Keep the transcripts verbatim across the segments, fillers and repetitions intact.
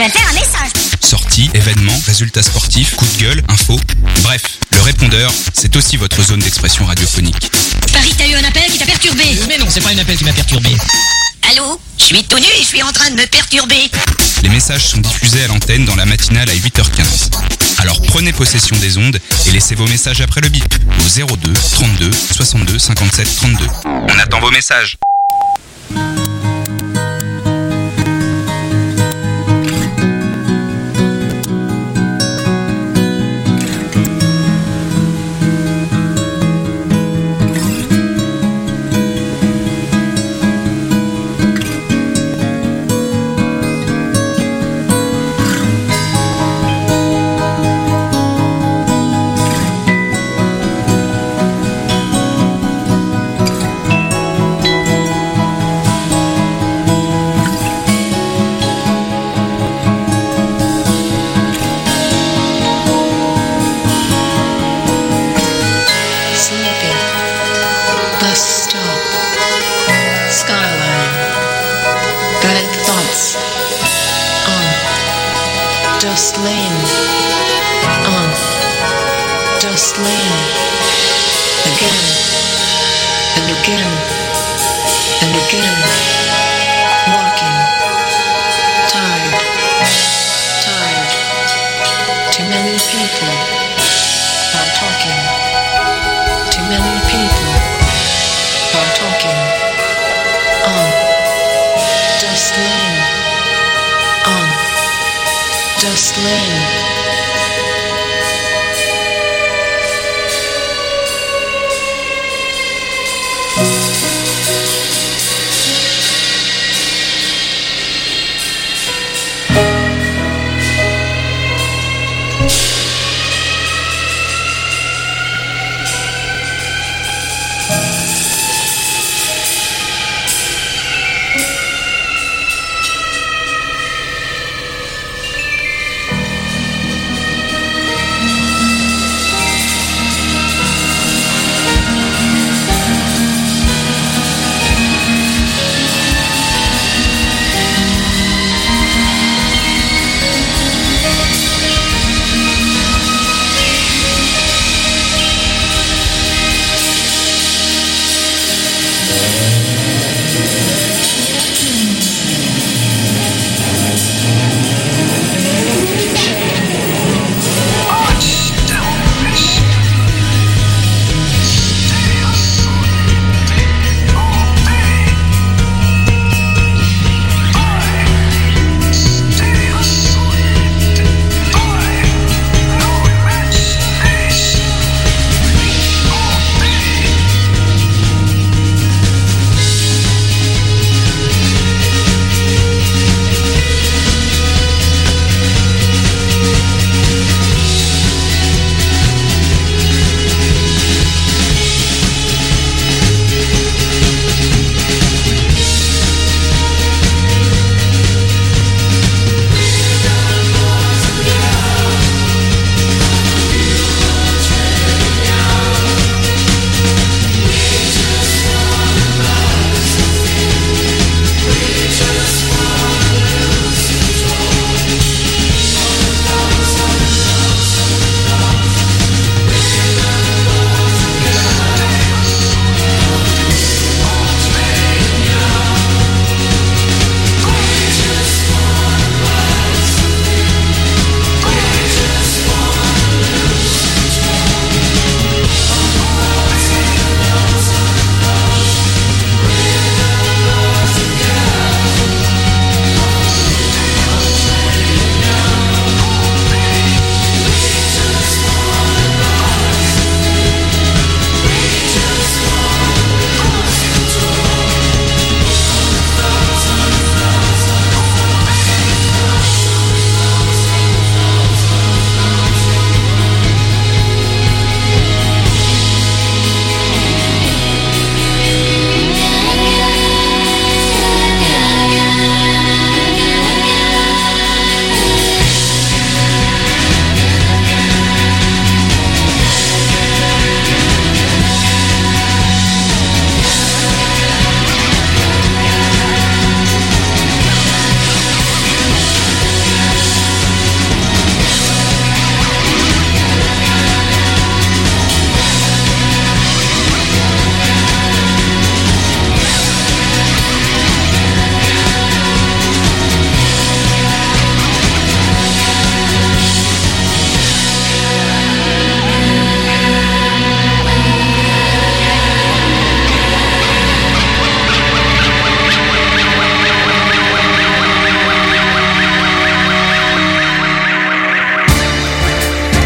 vais faire un message. Sorties, événements, résultats sportifs, coups de gueule, infos. Bref, le répondeur, c'est aussi votre zone d'expression radiophonique. Paris, t'as eu un appel qui t'a perturbé. Mais non, c'est pas un appel qui m'a perturbé. Allô? Je suis tout nu et je suis en train de me perturber. Les messages sont diffusés à l'antenne dans la matinale à huit heures quinze. Alors prenez possession des ondes et laissez vos messages après le bip au zéro deux trente-deux soixante-deux cinquante-sept trente-deux. On attend vos messages.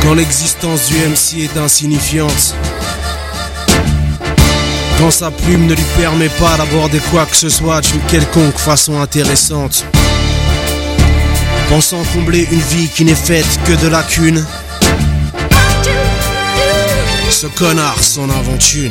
Quand l'existence du M C est insignifiante, quand sa plume ne lui permet pas d'aborder quoi que ce soit d'une quelconque façon intéressante, pensant combler une vie qui n'est faite que de lacunes, ce connard s'en invente une.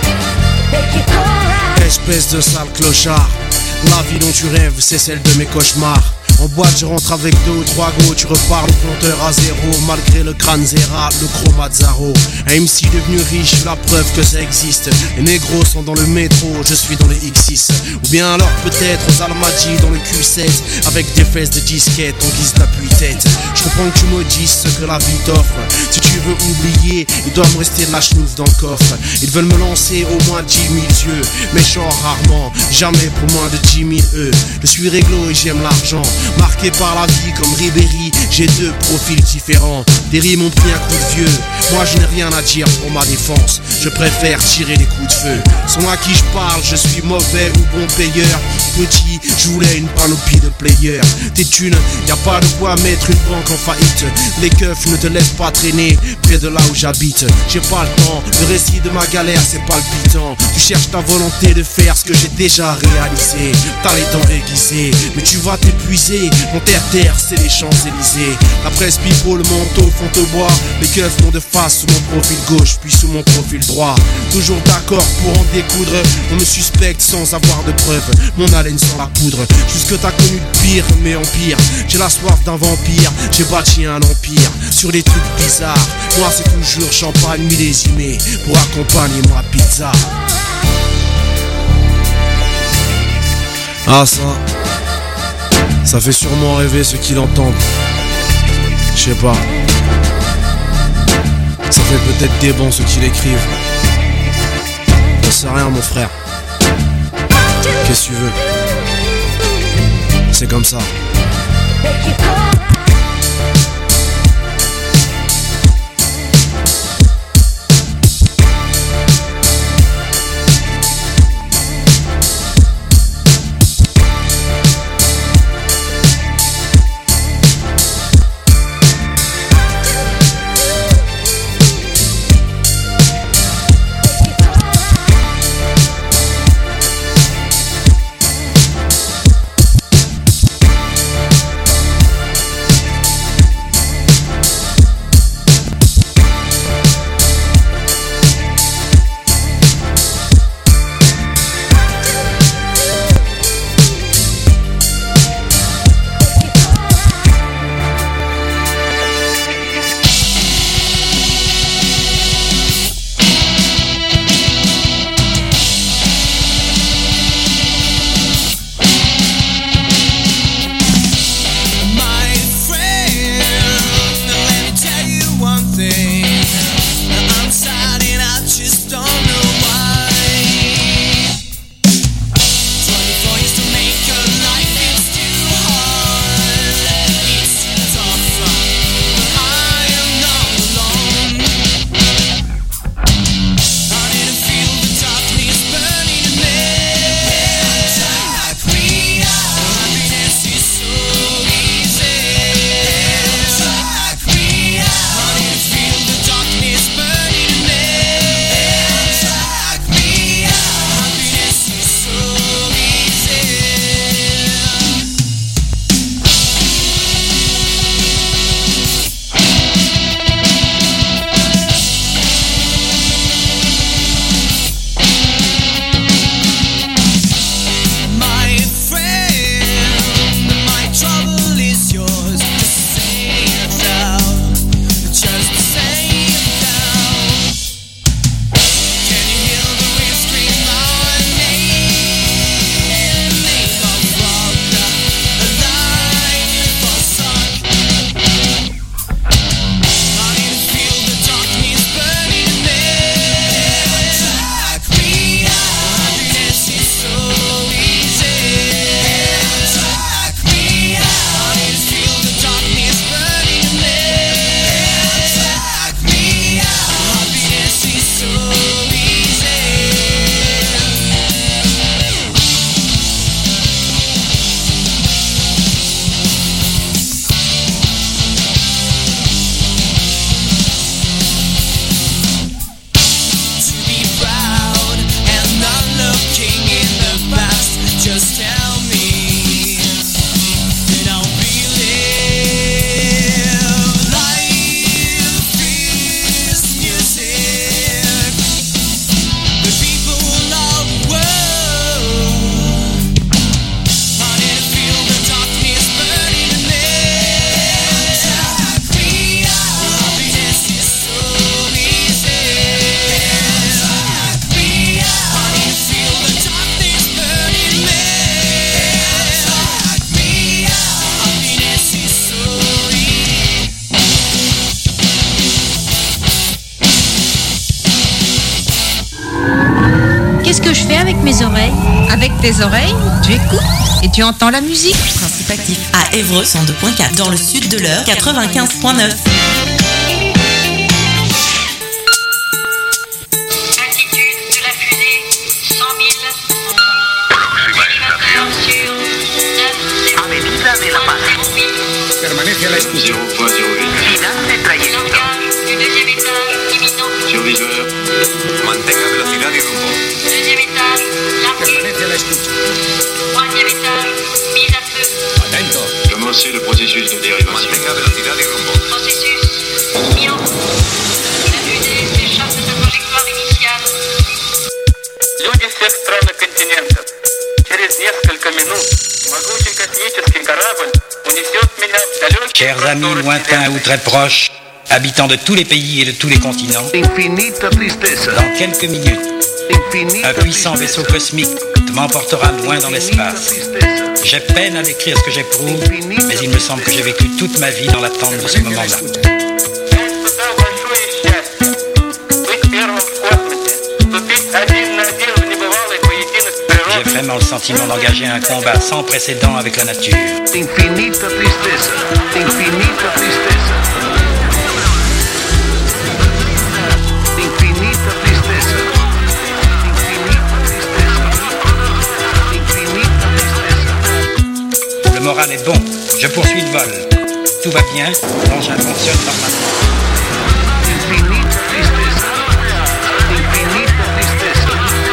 Espèce de sale clochard, la vie dont tu rêves c'est celle de mes cauchemars. En boîte je rentre avec deux ou trois go, tu repars le compteur à zéro, malgré le crâne zéra, le chromazaro. Un M C devenu riche, la preuve que ça existe. Les négros sont dans le métro, je suis dans le X six. Ou bien alors peut-être aux Almadies dans le Q sept, avec des fesses de disquette en guise d'appui-tête. Je comprends que tu me dises ce que la vie t'offre. Si tu veux oublier, il doit me rester de la chenouf dans le coffre. Ils veulent me lancer au moins dix mille yeux, mais genre rarement, jamais pour moins de dix mille E. Je suis réglo et j'aime l'argent. Marqué par la vie comme Ribéry, j'ai deux profils différents. Des rimes ont pris un coup de vieux. Moi je n'ai rien à dire pour ma défense, je préfère tirer des coups de feu. Sans à qui je parle, je suis mauvais ou bon payeur. Petit, je voulais une panoplie de players. Tes thunes, y a pas de quoi mettre une banque en faillite. Les keufs ne te laissent pas traîner près de là où j'habite. J'ai pas le temps, le récit de ma galère c'est palpitant. Tu cherches ta volonté de faire ce que j'ai déjà réalisé. T'as les dents aiguisées, mais tu vas t'épuiser. Mon terre-terre c'est les Champs-Élysées. La presse pipeau, le manteau font te boire. Les keufs m'ont de face sous mon profil gauche puis sous mon profil droit. Toujours d'accord pour en découdre. On me suspecte sans avoir de preuves. Mon haleine sans la poudre. Jusque t'as connu de pire mais en pire. J'ai la soif d'un vampire. J'ai bâti un empire sur des trucs bizarres. Moi c'est toujours champagne millésimé pour accompagner ma pizza. Ah ça Ça fait sûrement rêver ceux qui l'entendent. Je sais pas. Ça fait peut-être des bons ceux qui l'écrivent. J'en sais rien mon frère. Qu'est-ce que tu veux? C'est comme ça. tes oreilles, tu écoutes et tu entends la musique. Principe actif à Évreux cent deux point quatre, dans le sud de l'Eure quatre-vingt-quinze point neuf. Permanece a la escucha. zéro point zéro huit. Final de trayecto. Du deuxième étage, imminent. Surviseur. Mantenga velocidad y rumbo. Deuxième étage, largué. Permanece a la escucha. Troisième étage, mise à feu. Atento. Commencez le processus de dérivation. Mantenga velocidad y rumbo. Processus mis en route. La fusée s'échappe de sa trajectoire initiale. Люди всех стран и континентов. Через несколько минут могучий космический корабль унесет меня в далекие Chers amis lointains ou très proches, habitants de tous les pays et de tous les continents, Infinita tristeza. dans quelques minutes, Infinita un puissant vaisseau cosmique m'emportera loin dans l'espace. J'ai peine à décrire ce que j'éprouve, mais il me semble que j'ai vécu toute ma vie dans l'attente de ce moment-là. Я испытал большое счастье быть первым в космосе, вступить один на один в небывалый поединок с J'ai природой. vraiment le sentiment d'engager un combat sans précédent avec la nature. Infinita tristeza. Infinita tristeza. Infinita tristeza. Infinita tristeza. Infinita tristeza. Le moral est bon, je poursuis le vol. Tout va bien, l'engin fonctionne normalement. Infinita tristeza. Infinita tristeza.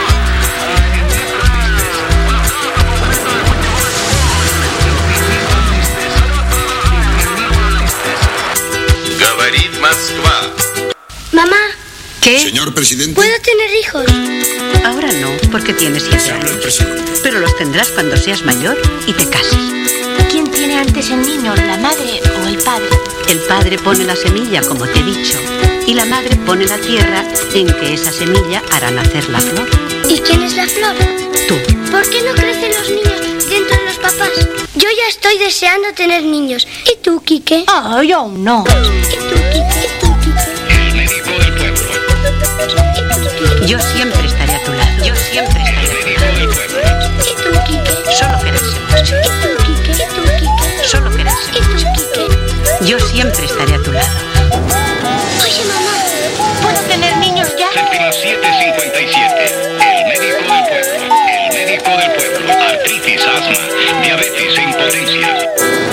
Говорит Москва. Mamá, ¿Qué? Señor presidente. ¿puedo tener hijos? Ahora no, porque tienes siete Habla el años. presidente. Pero los tendrás cuando seas mayor y te cases. ¿Quién tiene antes el niño, la madre o el padre? El padre pone la semilla, como te he dicho, y la madre pone la tierra en que esa semilla hará nacer la flor. ¿Y quién es la flor? Tú. ¿Por qué no crecen los niños dentro de los papás? Yo ya estoy deseando tener niños. ¿Y tú, Quique? Ah, yo aún no. ¿Y tú, Quique? ¿Y tú, Quique? El médico del pueblo. Yo siempre estaré a tu lado. Yo siempre estaré a tu lado. ¿Y tú, Quique? Solo quererse mucho. ¿Y tú, Quique? ¿Y tú, Quique? Solo quererse ¿Y tú, mucho. Quique? Yo siempre estaré a tu lado. Oye, mamá, ¿puedo tener niños ya? Séptima siete cincuenta y siete. El médico del pueblo. El médico del pueblo. Artritis, asma, diabetes e impotencia.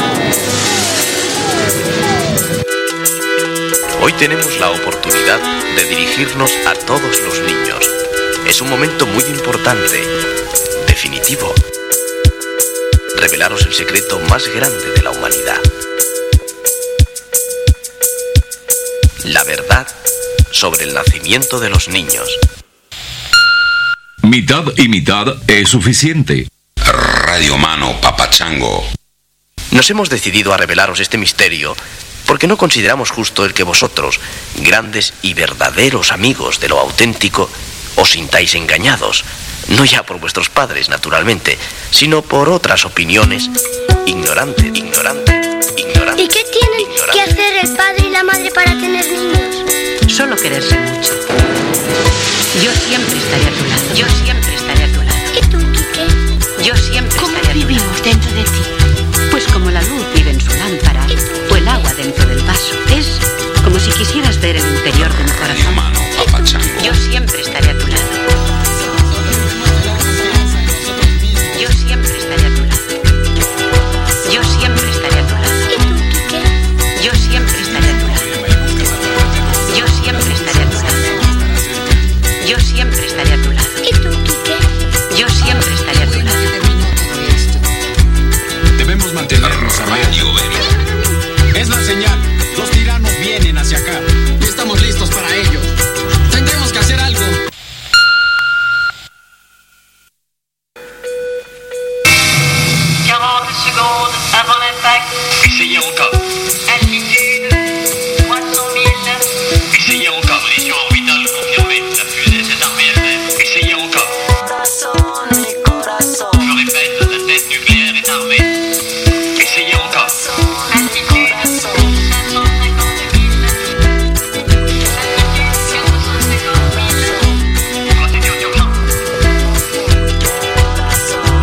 Hoy tenemos la oportunidad de dirigirnos a todos los niños. Es un momento muy importante, definitivo. Revelaros el secreto más grande de la humanidad. La verdad sobre el nacimiento de los niños. Mitad y mitad es suficiente. Radio Mano Papachango. Nos hemos decidido a revelaros este misterio porque no consideramos justo el que vosotros, grandes y verdaderos amigos de lo auténtico, os sintáis engañados, no ya por vuestros padres, naturalmente, sino por otras opiniones ignorantes, ignorantes, ignorantes. ¿Y qué tienen ignorantes. que hacer el padre y la madre para tener niños? Solo quererse mucho. Yo siempre estaré a tu lado. Yo siempre estaré a tu lado. ¿Y tú, Quique? Yo siempre ¿Cómo estaré a tu lado. vivimos dentro de ti? Pues como la luz vive en su lámpara o el agua dentro del vaso. Es como si quisieras ver el interior de mi Radio corazón. Mano Papachango. Yo siempre estaré a tu lado. Yo siempre estaré a tu lado. Yo siempre estaré a tu lado. ¿Y tú, Quique? Yo siempre estaré a tu lado. Yo siempre estaré a tu lado. Yo siempre estaré a tu lado. ¿Y tú, Quique? Yo siempre estaré a tu lado. Debemos mantenernos a Radio Vélez. Es la señal. Los tiranos vienen hacia acá. Y estamos listos para ello. Tendremos que hacer algo. quarante secondes avant l'impact. Essayez encore. Altitude trois cent mille. Essayez encore. Position orbitale confirmée. La fusée s'est armée elle-même. Essayez encore. Je répète, la tête nucléaire est armée. Essayez encore. Altitude cinq cent cinquante mille. Altitude quatre cent cinquante mille. Procédure d'urgence.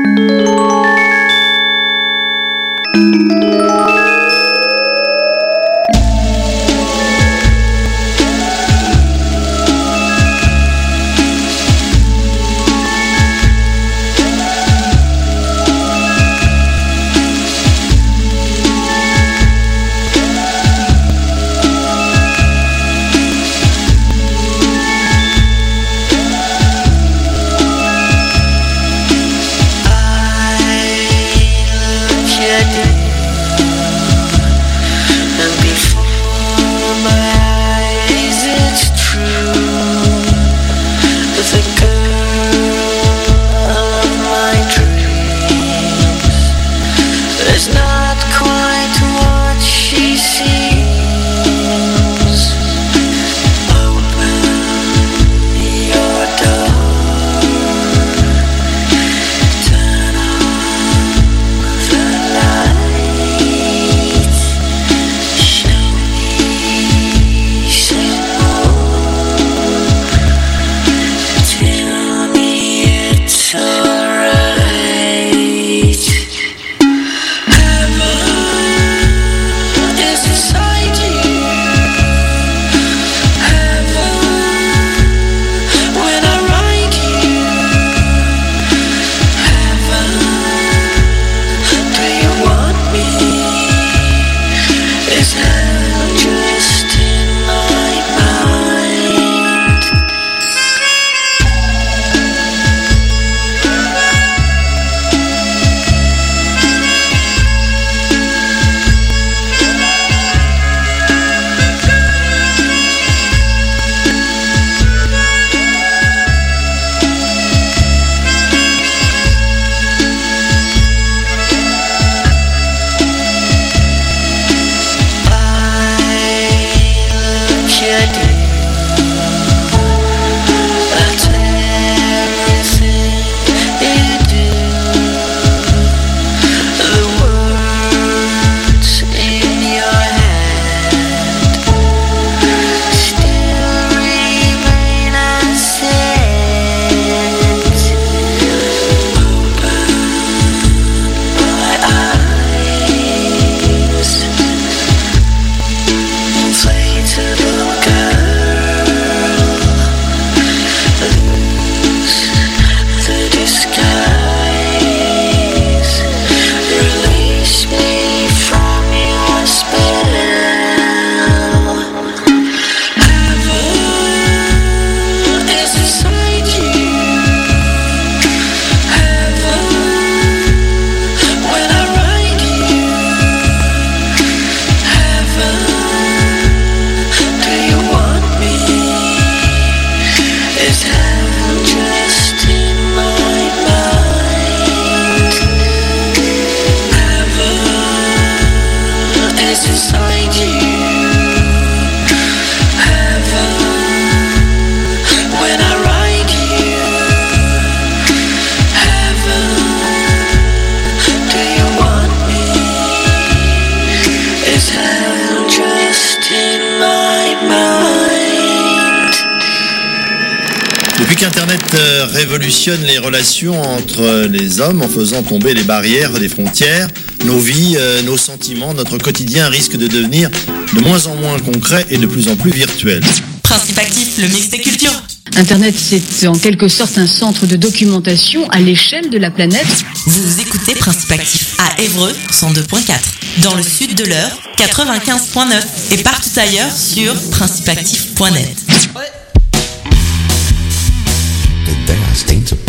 Depuis qu'Internet révolutionne les relations entre les hommes en faisant tomber les barrières des frontières, nos vies, nos sentiments, notre quotidien risque de devenir de moins en moins concret et de plus en plus virtuel. Principe actif, le mix des cultures. Internet, c'est en quelque sorte un centre de documentation à l'échelle de la planète. Vous écoutez Principe actif à Évreux, cent deux point quatre. Dans le sud de l'Eure, quatre-vingt-quinze point neuf. Et partout ailleurs sur principe actif point net. The dance, dance